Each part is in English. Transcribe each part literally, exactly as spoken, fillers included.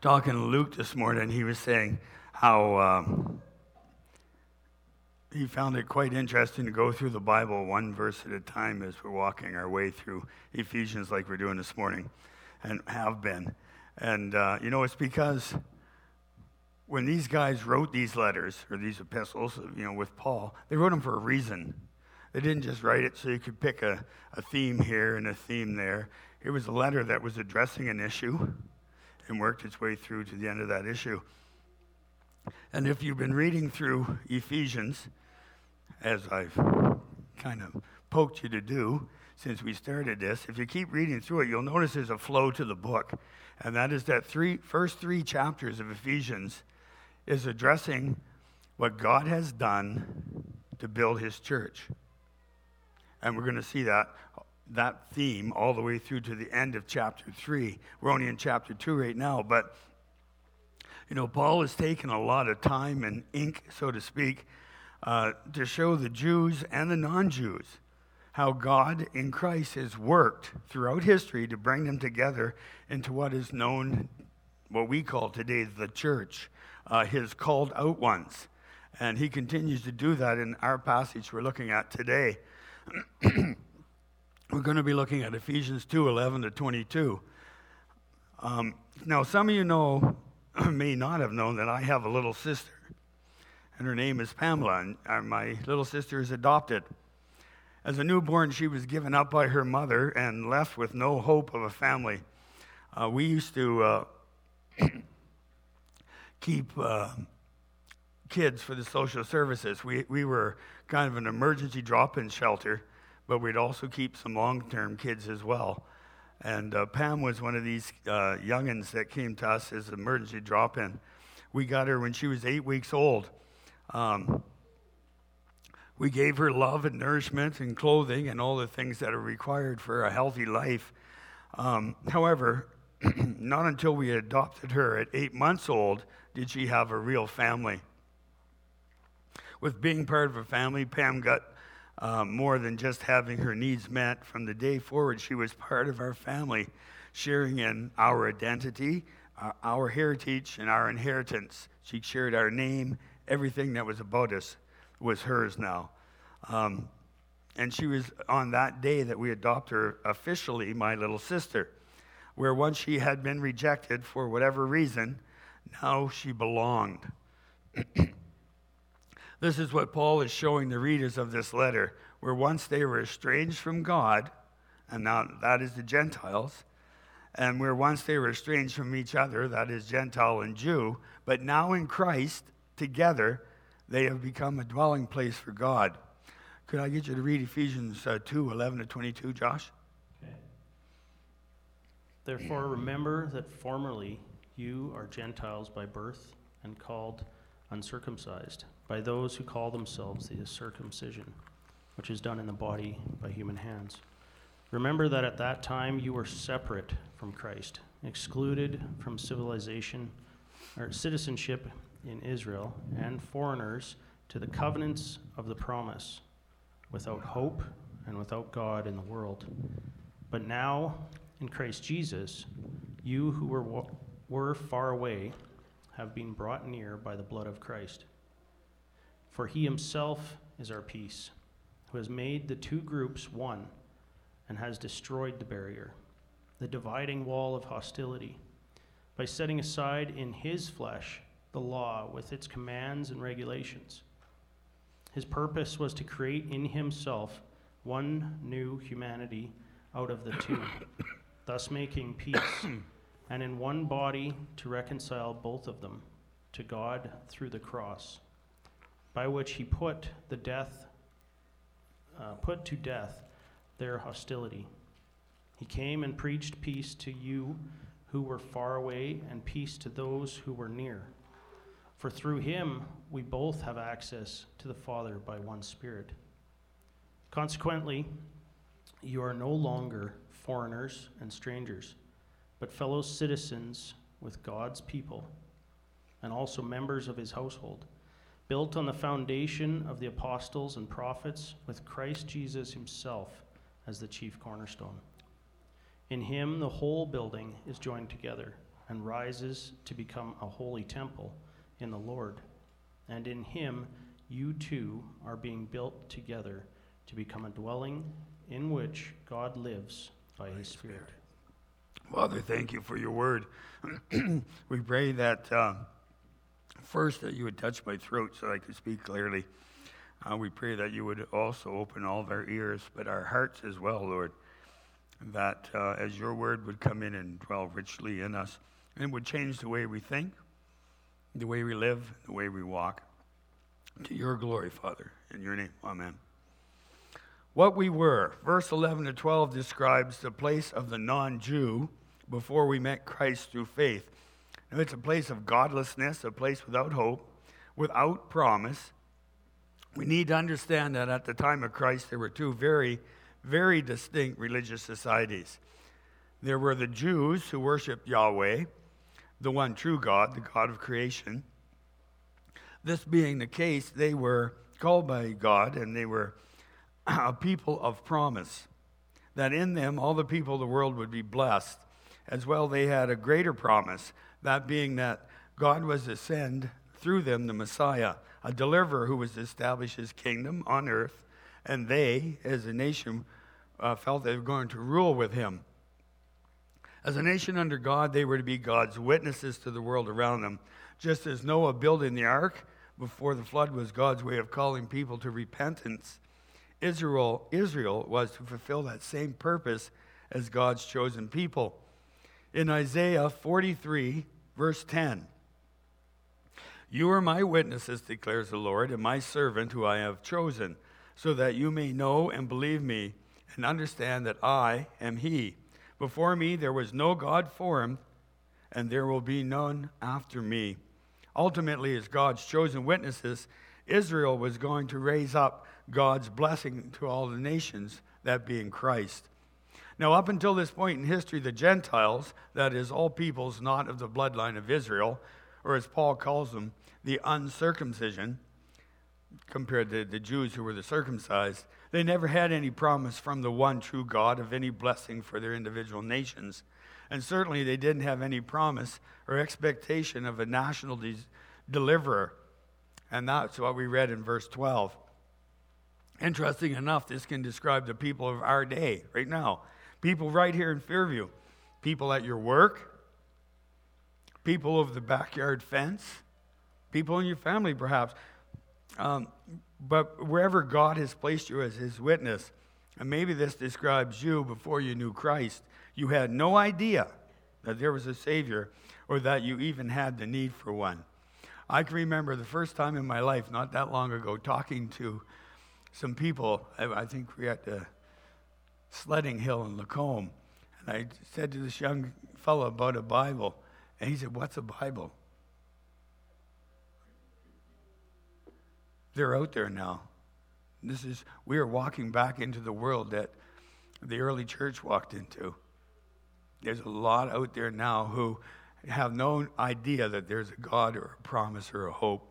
talking to Luke this morning, he was saying how um, he found it quite interesting to go through the Bible one verse at a time as we're walking our way through Ephesians like we're doing this morning and have been. And, uh, you know, it's because when these guys wrote these letters or these epistles, you know, with Paul, they wrote them for a reason. They didn't just write it so you could pick a, a theme here and a theme there. It was a letter that was addressing an issue and worked its way through to the end of that issue. And if you've been reading through Ephesians, as I've kind of poked you to do since we started this, if you keep reading through it, you'll notice there's a flow to the book. And that is that three first three chapters of Ephesians is addressing what God has done to build his church. And we're going to see that that theme all the way through to the end of chapter three. We're only in chapter two right now, but you know, Paul has taken a lot of time and ink, so to speak, uh, to show the Jews and the non-Jews how God in Christ has worked throughout history to bring them together into what is known, what we call today the church, uh, his called out ones. And he continues to do that in our passage we're looking at today. We're going to be looking at Ephesians two, eleven to twenty-two. Um, now, some of you know, may not have known that I have a little sister, and her name is Pamela, and uh, my little sister is adopted. As a newborn, she was given up by her mother and left with no hope of a family. Uh, we used to uh, keep uh, kids for the social services. We, we were kind of an emergency drop-in shelter, but we'd also keep some long-term kids as well. And uh, Pam was one of these uh, youngins that came to us as emergency drop-in. We got her when she was eight weeks old. Um, we gave her love and nourishment and clothing and all the things that are required for a healthy life. Um, however, not until we adopted her at eight months old did she have a real family. With being part of a family, Pam got Uh, more than just having her needs met. From the day forward, she was part of our family, sharing in our identity, uh, our heritage, and our inheritance. She shared our name. Everything that was about us was hers now. Um, and she was on that day that we adopted her officially my little sister, where once she had been rejected for whatever reason, now she belonged. This is what Paul is showing the readers of this letter, where once they were estranged from God, and now that is the Gentiles, and where once they were estranged from each other, that is Gentile and Jew, but now in Christ, together, they have become a dwelling place for God. Could I get you to read Ephesians uh, two, eleven to twenty-two, Josh? Okay. Therefore, remember that formerly you are Gentiles by birth and called uncircumcised by those who call themselves the circumcision, which is done in the body by human hands. Remember that at that time you were separate from Christ, excluded from civilization or citizenship in Israel, and foreigners to the covenants of the promise, without hope and without God in the world. But now, in Christ Jesus, you who were were far away have been brought near by the blood of Christ. For he himself is our peace, who has made the two groups one and has destroyed the barrier, the dividing wall of hostility, by setting aside in his flesh the law with its commands and regulations. His purpose was to create in himself one new humanity out of the two, thus making peace, and in one body to reconcile both of them to God through the cross, by which he put the death, uh, put to death their hostility. He came and preached peace to you who were far away, and peace to those who were near. For through him we both have access to the Father by one Spirit. Consequently, you are no longer foreigners and strangers, but fellow citizens with God's people, and also members of his household, built on the foundation of the apostles and prophets, with Christ Jesus himself as the chief cornerstone. In him the whole building is joined together and rises to become a holy temple in the Lord. And in him you too are being built together to become a dwelling in which God lives by his Spirit. Father, thank you for your word. We pray that uh, first that you would touch my throat so I could speak clearly. Uh, we pray that you would also open all of our ears, but our hearts as well, Lord, that uh, as your word would come in and dwell richly in us, and would change the way we think, the way we live, the way we walk. To your glory, Father, in your name, amen. What we were, verse eleven to twelve describes the place of the non-Jew before we met Christ through faith. Now, it's a place of godlessness, a place without hope, without promise. We need to understand that at the time of Christ, there were two very, very distinct religious societies. There were the Jews who worshiped Yahweh, the one true God, the God of creation. This being the case, they were called by God, and they were a people of promise, that in them all the people of the world would be blessed. As well, they had a greater promise, that being that God was to send through them the Messiah, a deliverer who was to establish his kingdom on earth, and they, as a nation, uh, felt they were going to rule with him. As a nation under God, they were to be God's witnesses to the world around them. Just as Noah building the ark before the flood was God's way of calling people to repentance, Israel, Israel was to fulfill that same purpose as God's chosen people. In Isaiah forty-three, verse ten, "You are my witnesses, declares the Lord, and my servant who I have chosen, so that you may know and believe me and understand that I am he. Before me there was no God formed, and there will be none after me." Ultimately, as God's chosen witnesses, Israel was going to raise up God's blessing to all the nations, that being Christ. Now, up until this point in history, the Gentiles, that is, all peoples not of the bloodline of Israel, or as Paul calls them, the uncircumcision, compared to the Jews who were the circumcised, they never had any promise from the one true God of any blessing for their individual nations. And certainly they didn't have any promise or expectation of a national de- deliverer. And that's what we read in verse twelve. Interesting enough, this can describe the people of our day, right now. People right here in Fairview. People at your work. People of the backyard fence. People in your family, perhaps. Um, but wherever God has placed you as his witness, and maybe this describes you before you knew Christ, you had no idea that there was a Savior or that you even had the need for one. I can remember the first time in my life, not that long ago, talking to some people. I, I think we were at the sledding hill in Lacombe, and I said to this young fellow about a Bible, and he said, "What's a Bible?" They're out there now. This is, we are walking back into the world that the early church walked into. There's a lot out there now who have no idea that there's a God or a promise or a hope.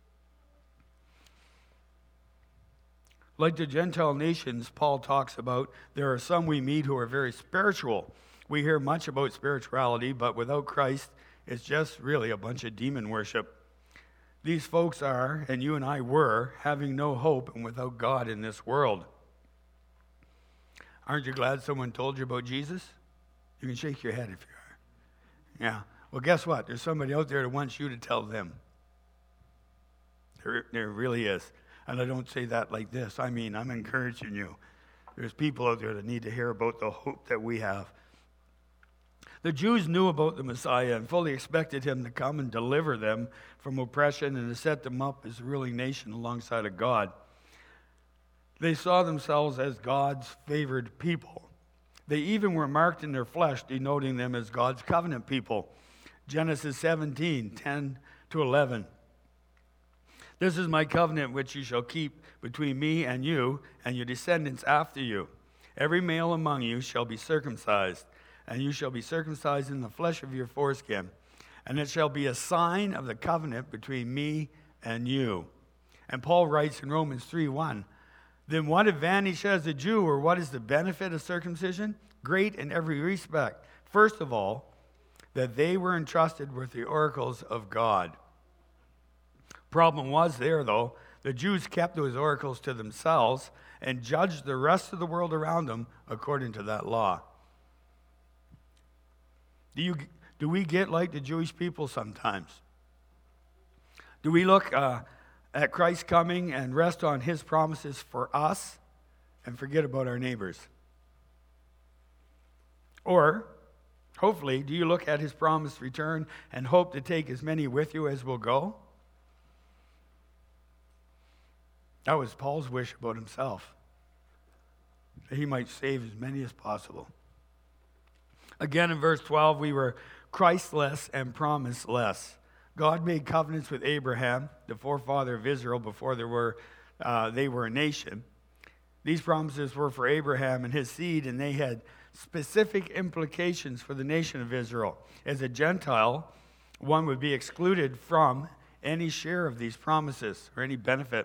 Like the Gentile nations Paul talks about, there are some we meet who are very spiritual. We hear much about spirituality, but without Christ, it's just really a bunch of demon worship. These folks are, and you and I were, having no hope and without God in this world. Aren't you glad someone told you about Jesus? You can shake your head if you are. Yeah. Well, guess what? There's somebody out there that wants you to tell them. There, there really is. And I don't say that like this. I mean, I'm encouraging you. There's people out there that need to hear about the hope that we have. The Jews knew about the Messiah and fully expected him to come and deliver them from oppression and to set them up as a ruling nation alongside of God. They saw themselves as God's favored people. They even were marked in their flesh, denoting them as God's covenant people. Genesis seventeen, ten to eleven. "This is my covenant which you shall keep between me and you and your descendants after you. Every male among you shall be circumcised, and you shall be circumcised in the flesh of your foreskin. And it shall be a sign of the covenant between me and you." And Paul writes in Romans three one, "Then what advantage has a Jew, or what is the benefit of circumcision? Great in every respect. First of all, that they were entrusted with the oracles of God. Problem was there, though, the Jews kept those oracles to themselves and judged the rest of the world around them according to that law. Do you, do we get like the Jewish people sometimes? Do we look uh, at Christ coming and rest on his promises for us and forget about our neighbors? Or, hopefully, do you look at his promised return and hope to take as many with you as will go? That was Paul's wish about himself, that he might save as many as possible. Again, in verse twelve, we were Christless and promiseless. God made covenants with Abraham, the forefather of Israel, before there were, uh, they were a nation. These promises were for Abraham and his seed, and they had specific implications for the nation of Israel. As a Gentile, one would be excluded from any share of these promises or any benefit.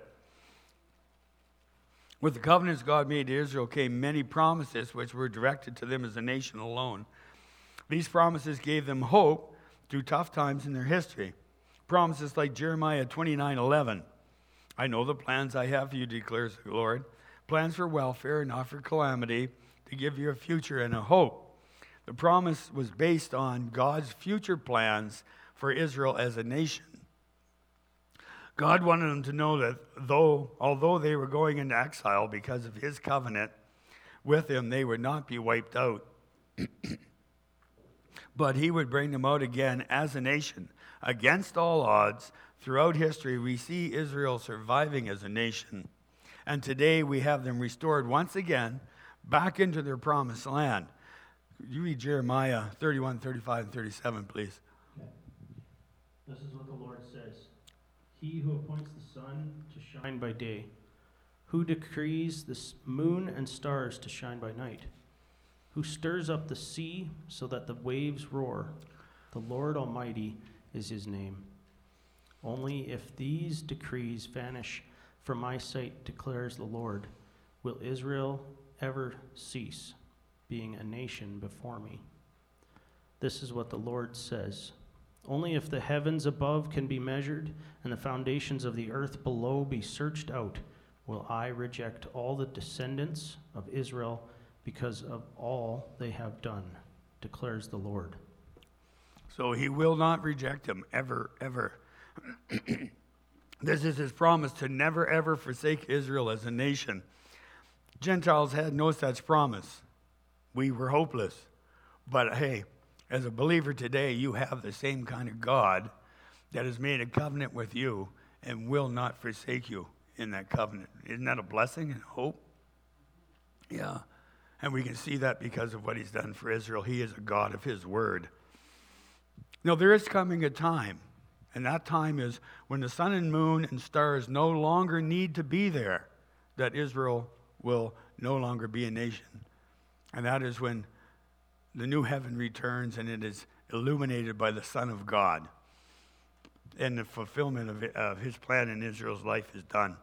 With the covenants God made to Israel came many promises which were directed to them as a nation alone. These promises gave them hope through tough times in their history. Promises like Jeremiah twenty-nine eleven. I know the plans I have for you, declares the Lord. Plans for welfare, not for calamity, to give you a future and a hope. The promise was based on God's future plans for Israel as a nation. God wanted them to know that though, although they were going into exile because of his covenant with him, they would not be wiped out. But he would bring them out again as a nation. Against all odds, throughout history, we see Israel surviving as a nation. And today we have them restored once again back into their promised land. You read Jeremiah thirty-one, thirty-five, and thirty-seven, please. Okay. This is what the Lord says. He who appoints the sun to shine by day, who decrees the moon and stars to shine by night, who stirs up the sea so that the waves roar. The Lord Almighty is his name. Only if these decrees vanish from my sight, declares the Lord, will Israel ever cease being a nation before me. This is what the Lord says. Only if the heavens above can be measured and the foundations of the earth below be searched out, will I reject all the descendants of Israel because of all they have done, declares the Lord. So he will not reject them ever, ever. This is his promise to never, ever forsake Israel as a nation. Gentiles had no such promise. We were hopeless. But hey, as a believer today, you have the same kind of God that has made a covenant with you and will not forsake you in that covenant. Isn't that a blessing and hope? Yeah. And we can see that because of what he's done for Israel. He is a God of his word. Now, there is coming a time, and that time is when the sun and moon and stars no longer need to be there, that Israel will no longer be a nation. And that is when the new heaven returns and it is illuminated by the Son of God. And the fulfillment of, of his plan in Israel's life is done.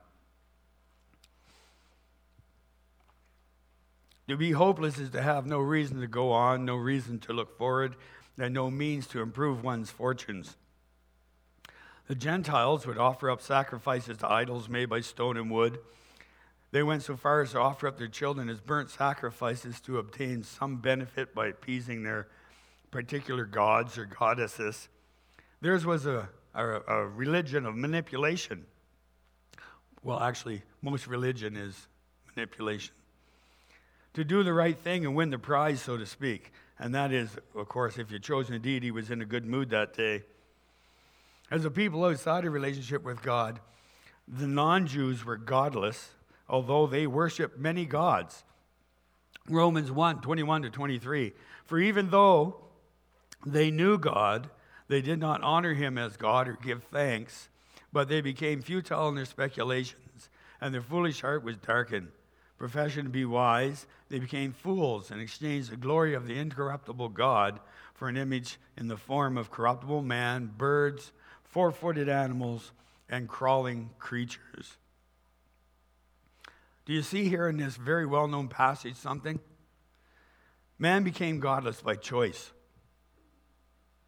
To be hopeless is to have no reason to go on, no reason to look forward, and no means to improve one's fortunes. The Gentiles would offer up sacrifices to idols made by stone and wood. They went so far as to offer up their children as burnt sacrifices to obtain some benefit by appeasing their particular gods or goddesses. Theirs was a, a, a religion of manipulation. Well, actually, most religion is manipulation. To do the right thing and win the prize, so to speak. And that is, of course, if your chosen deity was in a good mood that day. As a people outside a relationship with God, the non-Jews were godless, although they worshiped many gods. Romans one, twenty-one to twenty-three. For even though they knew God, they did not honor him as God or give thanks, but they became futile in their speculations, and their foolish heart was darkened. Profession to be wise, they became fools and exchanged the glory of the incorruptible God for an image in the form of corruptible man, birds, four-footed animals, and crawling creatures. Do you see here in this very well-known passage something? Man became godless by choice.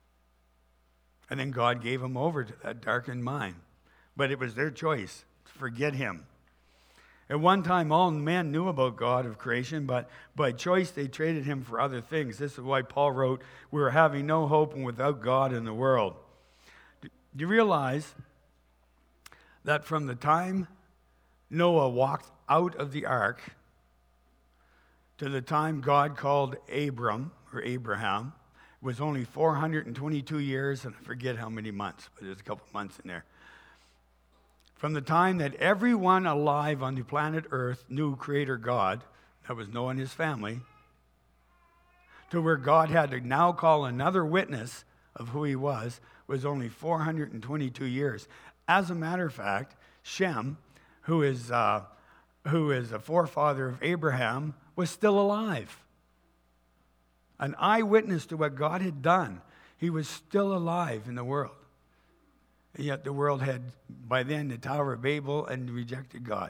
And then God gave them over to that darkened mind. But it was their choice to forget him. At one time, all men knew about God of creation, but by choice they traded him for other things. This is why Paul wrote, we were having no hope and without God in the world. Do you realize that from the time Noah walked out of the ark to the time God called Abram, or Abraham, was only four hundred twenty-two years, and I forget how many months, but there's a couple months in there. From the time that everyone alive on the planet Earth knew Creator God, that was Noah and his family, to where God had to now call another witness of who he was, was only four hundred twenty-two years. As a matter of fact, Shem, who is, uh, who is a forefather of Abraham, was still alive. An eyewitness to what God had done. He was still alive in the world. And yet the world had, by then, the Tower of Babel and rejected God.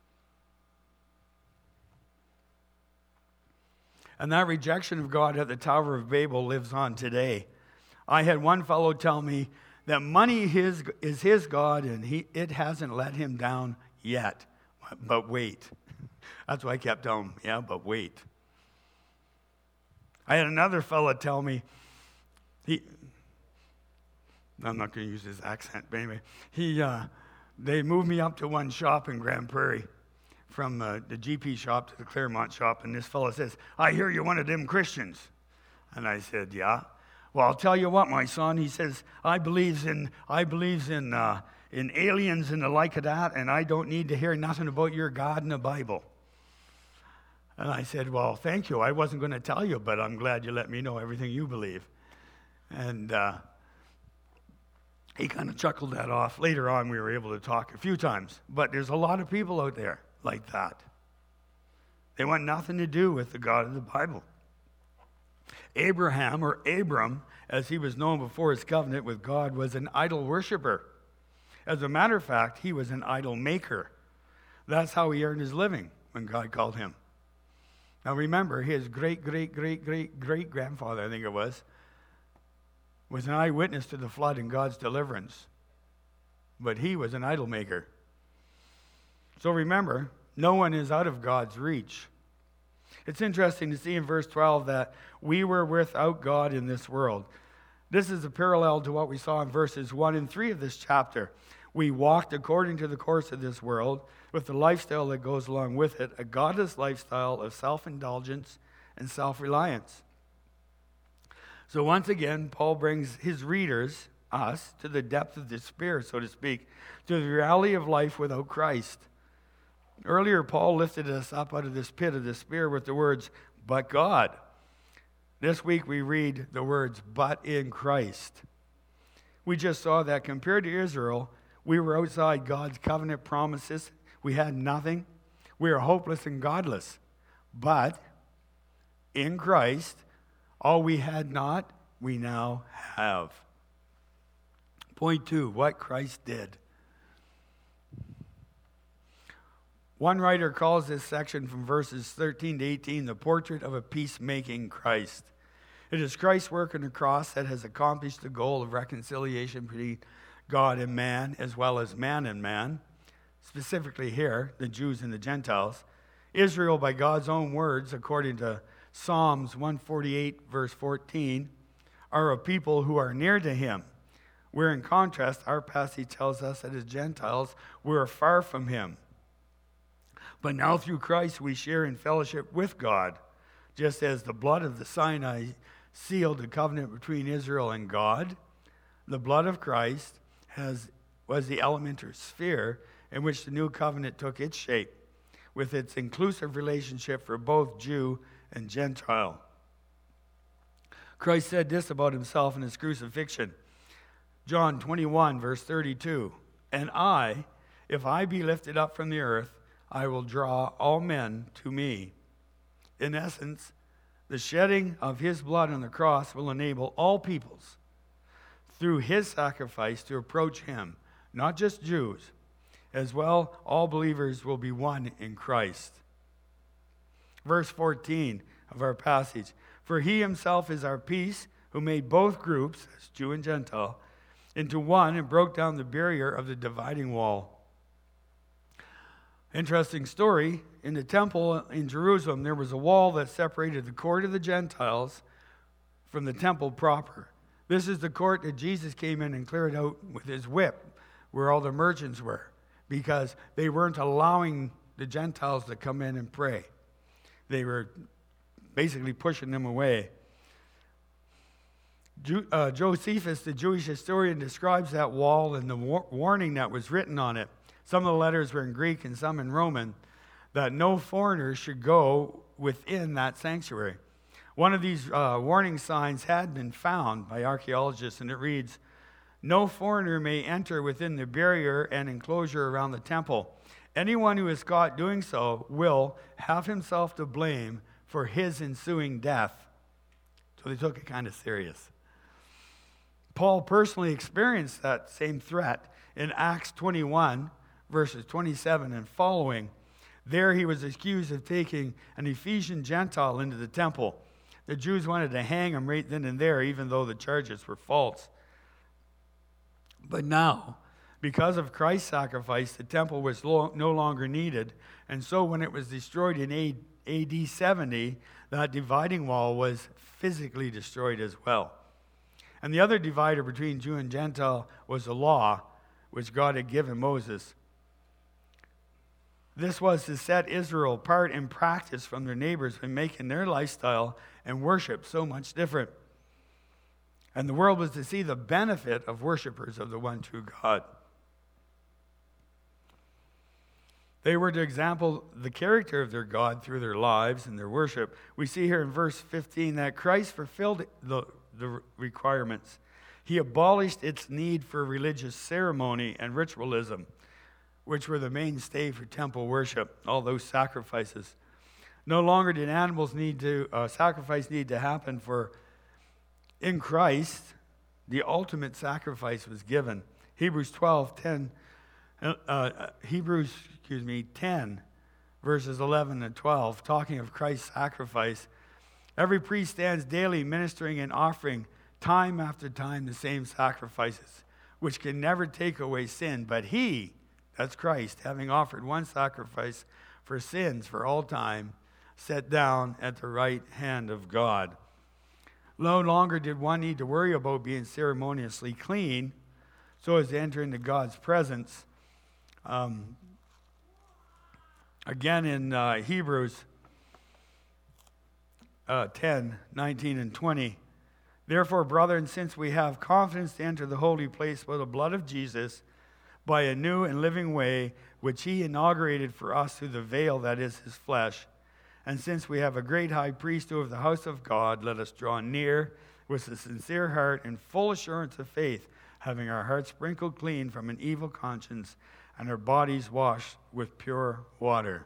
And that rejection of God at the Tower of Babel lives on today. I had one fellow tell me that money his, is his God, and he, it hasn't let him down yet. But wait. That's why I kept telling him, yeah, but wait. I had another fellow tell me, he, I'm not going to use his accent, but anyway, he, uh, they moved me up to one shop in Grand Prairie, from uh, the G P shop to the Claremont shop, and this fellow says, I hear you're one of them Christians. And I said, yeah. Well, I'll tell you what, my son, he says, I believes in, I believes in, uh, in aliens and the like of that, and I don't need to hear nothing about your God in the Bible. And I said, well, thank you. I wasn't going to tell you, but I'm glad you let me know everything you believe. And uh, he kind of chuckled that off. Later on, we were able to talk a few times. But there's a lot of people out there like that. They want nothing to do with the God of the Bible. Abraham, or Abram, as he was known before his covenant with God, was an idol worshiper. As a matter of fact, he was an idol maker. That's how he earned his living when God called him. Now remember, his great, great, great, great, great grandfather, I think it was, was an eyewitness to the flood and God's deliverance. But he was an idol maker. So remember, no one is out of God's reach. It's interesting to see in verse twelve that we were without God in this world. This is a parallel to what we saw in verses one and three of this chapter. We walked according to the course of this world with the lifestyle that goes along with it, a godless lifestyle of self-indulgence and self-reliance. So once again, Paul brings his readers, us, to the depth of despair, so to speak, to the reality of life without Christ. Earlier, Paul lifted us up out of this pit of despair with the words, but God. This week we read the words, but in Christ. We just saw that compared to Israel, we were outside God's covenant promises. We had nothing. We were hopeless and godless. But in Christ, all we had not, we now have. Point two, what Christ did. One writer calls this section from verses thirteen to eighteen the portrait of a peacemaking Christ. It is Christ's work on the cross that has accomplished the goal of reconciliation between God and man, as well as man and man. Specifically here, the Jews and the Gentiles. Israel, by God's own words, according to Psalms one forty-eight, verse fourteen, are a people who are near to him. Where in contrast, our passage tells us that as Gentiles, we are far from him. But now through Christ we share in fellowship with God, just as the blood of the Sinai sealed the covenant between Israel and God. The blood of Christ has, was the elementary sphere in which the new covenant took its shape, with its inclusive relationship for both Jew and Gentile. Christ said this about himself in his crucifixion. John twenty-one, verse thirty-two, and I, if I be lifted up from the earth, I will draw all men to me. In essence, the shedding of his blood on the cross will enable all peoples, through his sacrifice, to approach him, not just Jews. As well, all believers will be one in Christ. Verse fourteen of our passage, for he himself is our peace, who made both groups, as Jew and Gentile, into one and broke down the barrier of the dividing wall. Interesting story. In the temple in Jerusalem, there was a wall that separated the court of the Gentiles from the temple proper. This is the court that Jesus came in and cleared out with his whip, where all the merchants were, because they weren't allowing the Gentiles to come in and pray. They were basically pushing them away. Uh, Josephus, the Jewish historian, describes that wall and the war- warning that was written on it. Some of the letters were in Greek and some in Roman, that no foreigners should go within that sanctuary. One of these uh, warning signs had been found by archaeologists, and it reads, "No foreigner may enter within the barrier and enclosure around the temple. Anyone who is caught doing so will have himself to blame for his ensuing death." So they took it kind of serious. Paul personally experienced that same threat in Acts twenty-one, verses twenty-seven and following. There he was accused of taking an Ephesian Gentile into the temple. The Jews wanted to hang him right then and there, even though the charges were false. But now, because of Christ's sacrifice, the temple was lo- no longer needed. And so when it was destroyed in A D seventy, that dividing wall was physically destroyed as well. And the other divider between Jew and Gentile was the law, which God had given Moses. This was to set Israel apart in practice from their neighbors by making their lifestyle and worship so much different. And the world was to see the benefit of worshipers of the one true God. They were to example the character of their God through their lives and their worship. We see here in verse fifteen that Christ fulfilled the, the requirements. He abolished its need for religious ceremony and ritualism, which were the mainstay for temple worship, all those sacrifices. No longer did animals need to, uh, sacrifice need to happen, for in Christ, the ultimate sacrifice was given. Hebrews twelve, ten, uh, uh, Hebrews, excuse me, ten, verses eleven and twelve, talking of Christ's sacrifice. Every priest stands daily ministering and offering time after time the same sacrifices, which can never take away sin. But he, that's Christ, having offered one sacrifice for sins for all time, sat down at the right hand of God. No longer did one need to worry about being ceremoniously clean so as to enter into God's presence. Um, again in uh, Hebrews uh, ten, nineteen and twenty. Therefore, brethren, since we have confidence to enter the holy place by the blood of Jesus, by a new and living way, which he inaugurated for us through the veil that is his flesh, and since we have a great high priest over the house of God, let us draw near with a sincere heart and full assurance of faith, having our hearts sprinkled clean from an evil conscience and our bodies washed with pure water.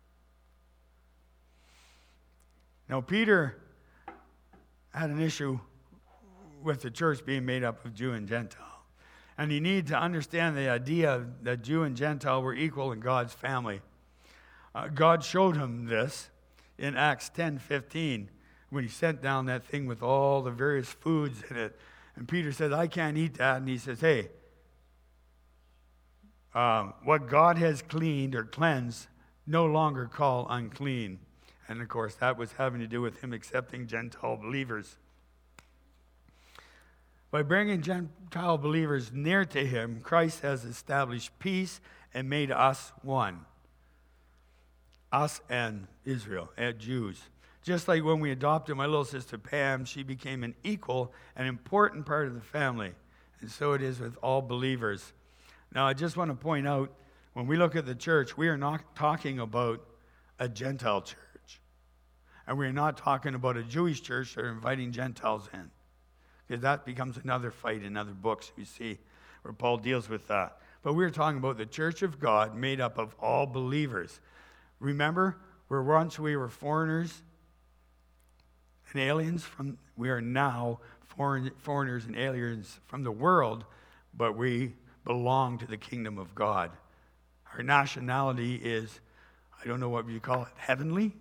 Now, Peter had an issue with the church being made up of Jew and Gentile. And you need to understand the idea that Jew and Gentile were equal in God's family. Uh, God showed him this in Acts ten fifteen, when he sent down that thing with all the various foods in it. And Peter said, I can't eat that. And he says, hey, um, what God has cleaned or cleansed, no longer call unclean. And of course, that was having to do with him accepting Gentile believers. By bringing Gentile believers near to him, Christ has established peace and made us one. Us and Israel, and Jews. Just like when we adopted my little sister Pam, she became an equal and important part of the family. And so it is with all believers. Now, I just want to point out, when we look at the church, we are not talking about a Gentile church. And we're not talking about a Jewish church that are inviting Gentiles in. Because that becomes another fight in other books we see where Paul deals with that. But we're talking about the church of God made up of all believers. Remember, where once we were foreigners and aliens from, we are now foreign, foreigners and aliens from the world, but we belong to the kingdom of God. Our nationality is, I don't know what you call it, heavenly?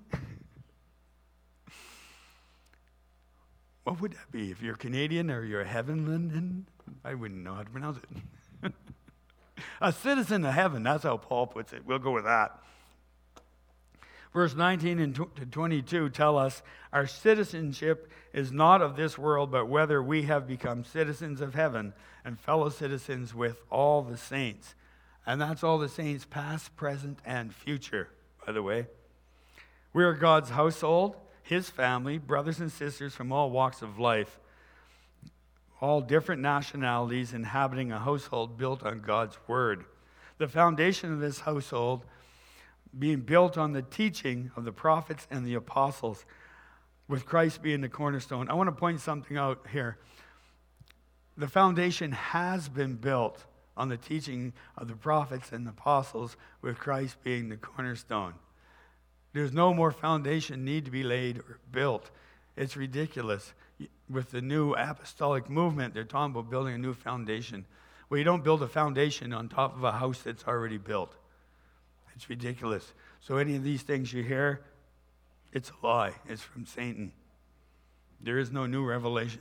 What would that be? If you're Canadian or you're a Heavenland? I wouldn't know how to pronounce it. A citizen of heaven, that's how Paul puts it. We'll go with that. Verse nineteen and to twenty-two tell us, our citizenship is not of this world, but whether we have become citizens of heaven and fellow citizens with all the saints. And that's all the saints, past, present, and future, by the way. We are God's household, his family, brothers and sisters from all walks of life, all different nationalities inhabiting a household built on God's word. The foundation of this household being built on the teaching of the prophets and the apostles, with Christ being the cornerstone. I want to point something out here. The foundation has been built on the teaching of the prophets and the apostles, with Christ being the cornerstone. There's no more foundation need to be laid or built. It's ridiculous. With the new apostolic movement, they're talking about building a new foundation. Well, you don't build a foundation on top of a house that's already built. It's ridiculous. So any of these things you hear, it's a lie. It's from Satan. There is no new revelation.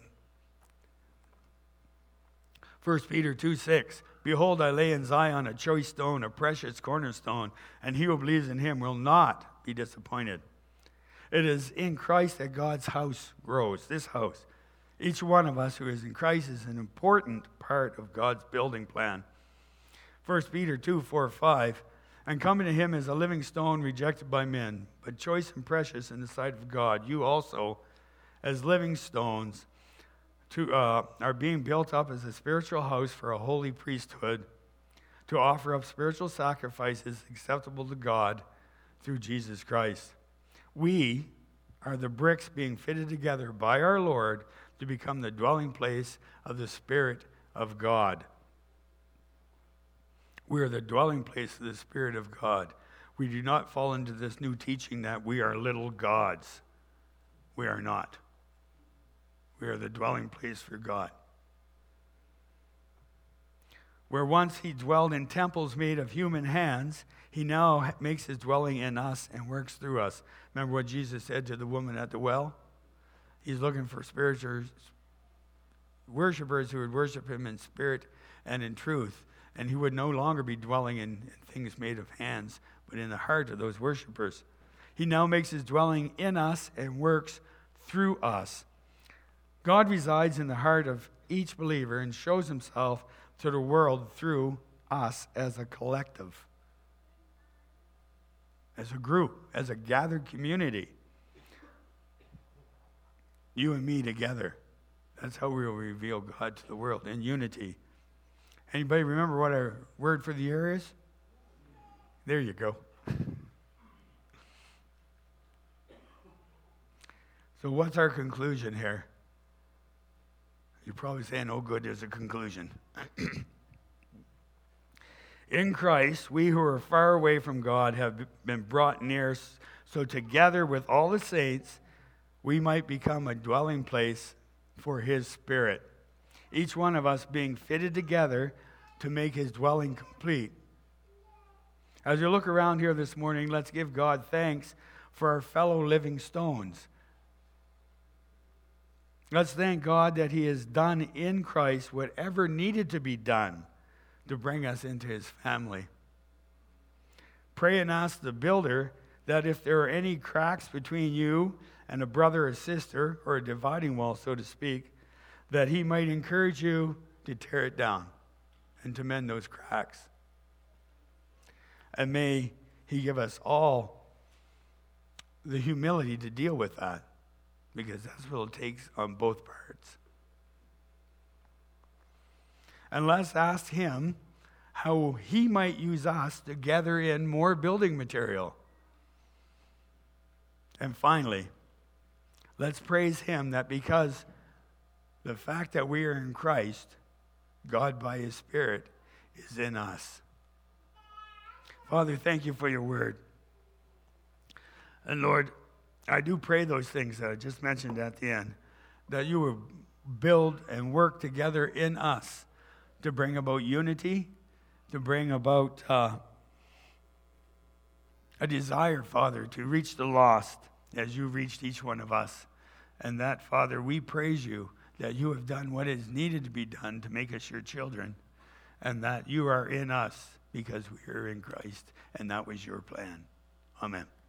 First Peter two six, behold, I lay in Zion a choice stone, a precious cornerstone, and he who believes in him will not be disappointed. It is in Christ that God's house grows, this house. Each one of us who is in Christ is an important part of God's building plan. First Peter two four five, and coming to him is a living stone rejected by men, but choice and precious in the sight of God. You also, as living stones, to, uh, are being built up as a spiritual house for a holy priesthood, to offer up spiritual sacrifices acceptable to God through Jesus Christ. We are the bricks being fitted together by our Lord to become the dwelling place of the Spirit of God. We are the dwelling place of the Spirit of God. We do not fall into this new teaching that we are little gods. We are not. We are the dwelling place for God. Where once he dwelled in temples made of human hands, he now makes his dwelling in us and works through us. Remember what Jesus said to the woman at the well? He's looking for spiritual worshipers who would worship him in spirit and in truth. And he would no longer be dwelling in, in things made of hands, but in the heart of those worshipers. He now makes his dwelling in us and works through us. God resides in the heart of each believer and shows himself to the world through us as a collective, as a group, as a gathered community. You and me together. That's how we will reveal God to the world, in unity. Anybody remember what our word for the year is? There you go. So what's our conclusion here? You're probably saying, oh good, there's a conclusion. In Christ, we who are far away from God have been brought near, so together with all the saints, we might become a dwelling place for his Spirit. Each one of us being fitted together to make his dwelling complete. As you look around here this morning, let's give God thanks for our fellow living stones. Let's thank God that he has done in Christ whatever needed to be done to bring us into his family. Pray and ask the builder that if there are any cracks between you and a brother or sister, or a dividing wall, so to speak, that he might encourage you to tear it down and to mend those cracks. And may he give us all the humility to deal with that, because that's what it takes on both parts. And let's ask him how he might use us to gather in more building material. And finally, let's praise him that because the fact that we are in Christ, God by his Spirit is in us. Father, thank you for your word. And Lord, I do pray those things that I just mentioned at the end, that you will build and work together in us to bring about unity, to bring about uh, a desire, Father, to reach the lost as you reached each one of us. And that, Father, we praise you that you have done what is needed to be done to make us your children, and that you are in us because we are in Christ, and that was your plan. Amen.